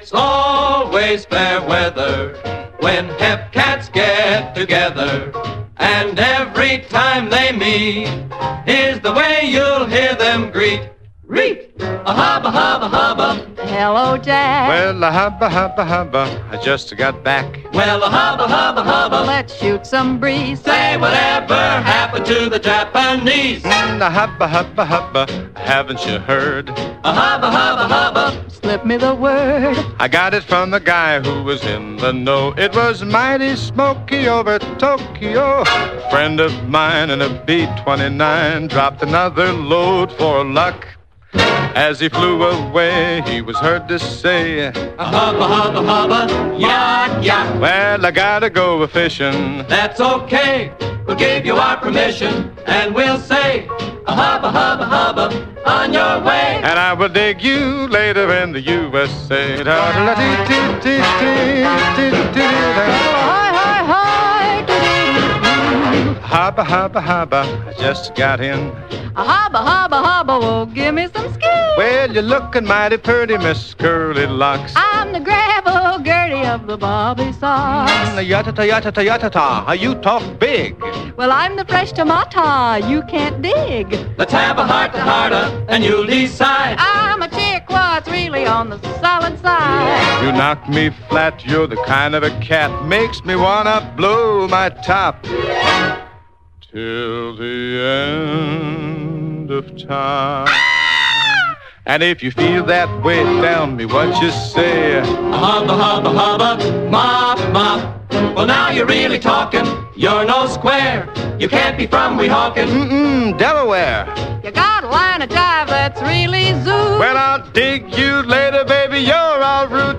It's always fair weather when hep cats get together. And every time they meet is the way you'll hear them greet. Reet! A hubba, hubba, hubba. Hello, Jack. Well, a hubba, hubba, hubba, I just got back. Well, a hubba, hubba, hubba. Let's shoot some breeze. Say whatever happened to the Japanese. A hubba, hubba, hubba, haven't you heard? A hubba, hubba, hubba. Slip me the word. I got it from the guy who was in the know. It was mighty smoky over Tokyo. A friend of mine in a B-29 dropped another load for luck. As he flew away, he was heard to say, A hubba, hubba, hubba, yacht, yacht. well, I gotta go a-fishing. That's okay, we'll give you our permission. And we'll say, a hubba, hubba, hubba, on your way. And I will dig you later in the USA. Hi, hi, hi. Hubba, hubba, hubba, I just got in. A hubba, hubba, hubba, well, give me some ski. Well, you're looking mighty pretty, Miss Curly Locks. I'm the gravel Gertie of the Bobby Sox. Yatata, yatata, yatata, you talk big. Well, I'm the fresh tomato you can't dig. Let's have a heart-to-hearta, and you'll decide. I'm a chick what's really on the solid side. You knock me flat, you're the kind of a cat makes me wanna blow my top. Till the end of time. And if you feel that way, tell me what you say. A hubba, hubba, hubba, mop, mop. Well, now you're really talking. You're no square. You can't be from Weehawken. Delaware. You got a line of jive that's really zoo. Well, I'll dig you later, baby. You're all rude.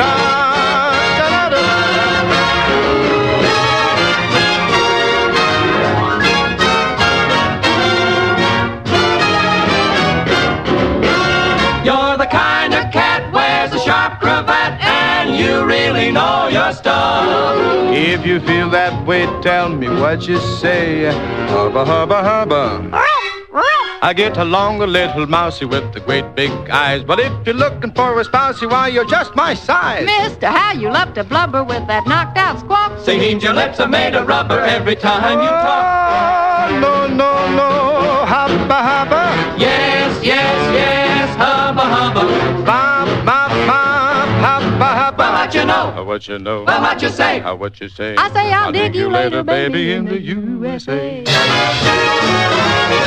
You're the kind of cat wears a sharp cravat, and you really know your stuff. If you feel that way, tell me what you say. Hubba, hubba, hubba. I get along a little mousy with the great big eyes. But if you're looking for a spousey, why, you're just my size. Mister, how you love to blubber with that knocked out squawk. Seems your lips are made of rubber every time you talk. No, no, no, hubba, hubba. Yes, yes, yes, hubba, hubba. Bop, bop, bop, hubba, hubba. Well, what you know? What you know? Well, what you say? What you say? I say I'll dig you later, baby, in the USA.